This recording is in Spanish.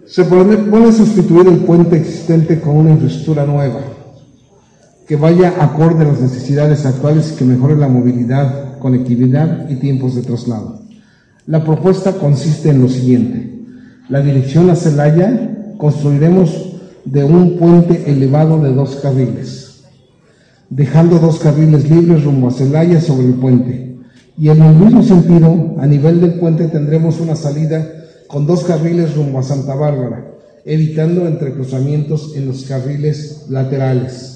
Se propone sustituir el puente existente con una infraestructura nueva, que vaya acorde a las necesidades actuales y que mejore la movilidad, conectividad y tiempos de traslado. La propuesta consiste en lo siguiente: la dirección a Celaya construiremos de un puente elevado de 2 carriles, dejando 2 carriles libres rumbo a Celaya sobre el puente, y en el mismo sentido, a nivel del puente tendremos una salida con 2 carriles rumbo a Santa Bárbara, evitando entrecruzamientos en los carriles laterales.